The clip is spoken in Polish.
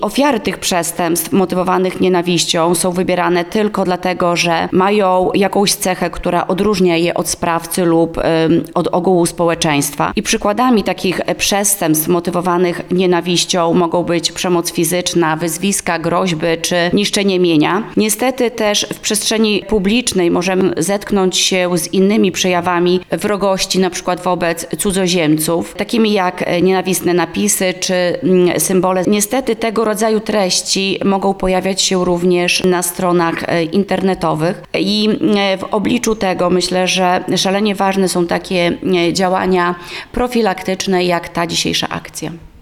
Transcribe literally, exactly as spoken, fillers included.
Ofiary tych przestępstw motywowanych nienawiścią są wybierane tylko dlatego, że mają jakąś cechę, która odróżnia je od sprawcy lub y, od ogółu społeczeństwa. I przykładami takich przestępstw motywowanych nienawiścią mogą być przemoc fizyczna, wyzwiska, groźby czy niszczenie mienia. Niestety też w przestrzeni publicznej możemy zetknąć się z innymi przejawami wrogości, na przykład wobec cudzoziemców, takimi jak nienawistne napisy czy mm, symbole. Niestety tego rodzaju treści mogą pojawiać się również na stronach internetowych i w obliczu tego myślę, że szalenie ważne są takie działania profilaktyczne jak ta dzisiejsza akcja.